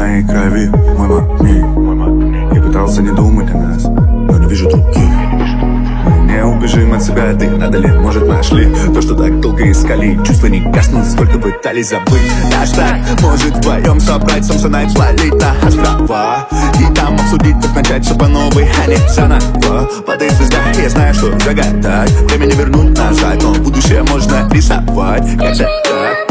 моей крови, мой магнит. Я пытался не думать о нас, но не вижу других. Мы не убежим от себя, ты надо ли, может, нашли то, что так долго искали. Чувства не гаснут, сколько пытались забыть. Наш так может вдвоем собрать Самсонайт, свалить на острова и там обсудить, как начать все по новой, а не заново. Воды звезда, я знаю, что загадать время не вернуть назад, но будущее можно рисовать. Как-то так.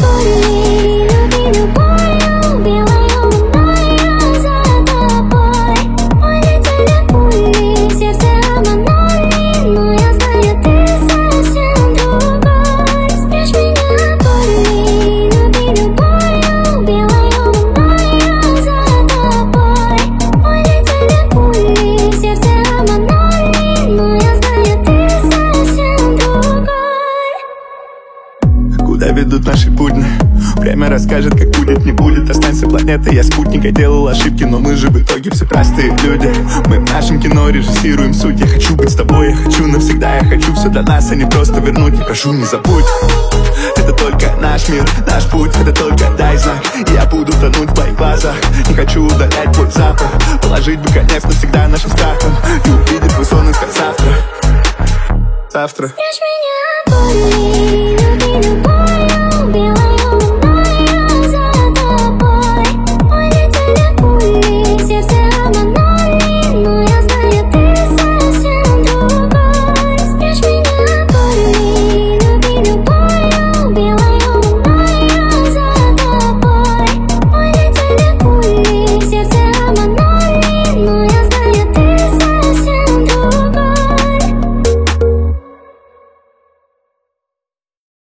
Куда ведут наши пути? Время расскажет, как будет, не будет. Останься планетой, я спутник, я делал ошибки, но мы же в итоге все простые люди. Мы в нашем кино режиссируем суть. Я хочу быть с тобой, я хочу навсегда. Я хочу все для нас, а не просто вернуть. Я прошу, не забудь, это только наш мир, наш путь. Это только дай знак, и я буду тонуть в твоих глазах. Не хочу удалять твой запах, положить бы конец навсегда нашим страхам и увидеть твой сон и сказать завтра. Завтра. Спрячь меня,